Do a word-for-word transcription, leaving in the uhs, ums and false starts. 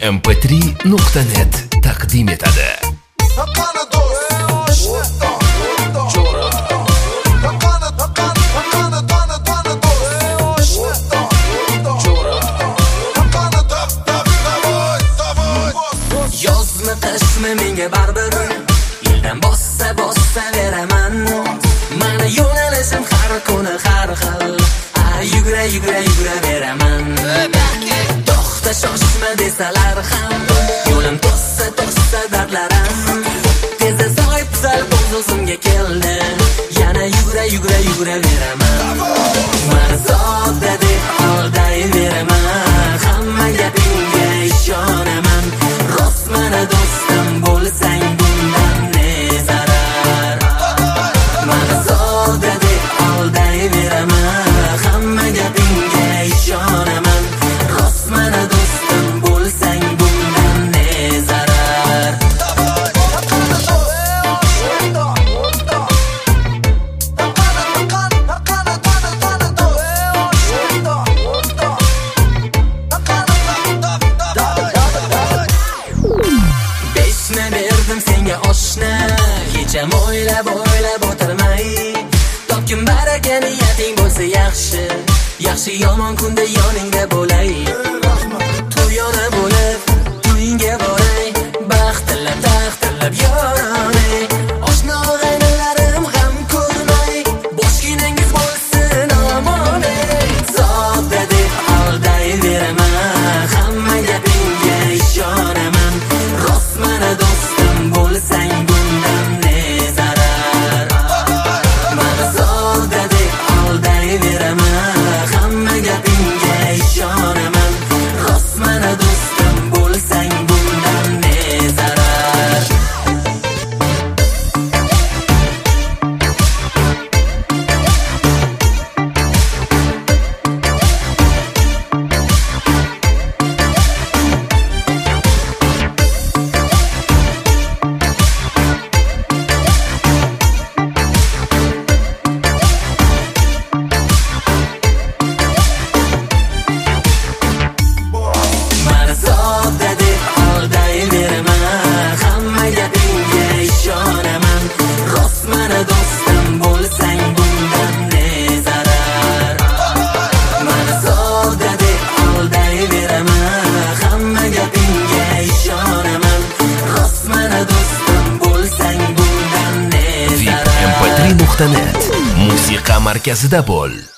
em p tri nuqta net taqdim etadi. Yozmi qishmi menga baribir, yildan bossa bossa veraman. Mana yo'nalishim har kuni har xil, yugura yugura yugura veraman. To'xta shoshma desalar ham, yo'lim to'ssa to'ssa dardlarim. Tezda sog'ib sal o'zimga keldi, yana yugura yugura yugura veraman. Mana sodda deb aldayveraman, hamma gapingga ishonaman. Rost mana do'stim bo'lsang bundan ne zarar. Mana sodda deb aldayveraman, hamma gapingga ishonaman. Rost mana do'stim bo'lsang bundan ne zarar. Beshni berdim senga oshna, kecham o'ylab o'ylab o'tirmay. Topgin baraka niyating bo'lsa yaxshi, yaxshi yomon kunda yoningda bo'lay. To'yona bo'lib to'yingga boray, baxt tilab taxt tilab yoronay. Oshna og'aynilarim ham ko'rmay, boshginangiz bo'lsin omonay. Sodda deb aldayveraman, hamma gapingga ishonaman. Rost mana do'stim bo'lsang bundan ne zarar. Mana sodda deb aldayveraman, hamma gapingga ishonaman. Rost mana do'stim bo'lsang bundan ne zarar. Mana sodda deb aldayveraman, hamma gapingga ishonaman. Rost mana do'stim bo'lsang bundan ne zarar. Mana sodda deb aldayveraman, hamma gapingga ishonaman. Rost mana do'stim bo'lsang bundan ne zarar. em p tri nuqta net musiqa markazida bo'l.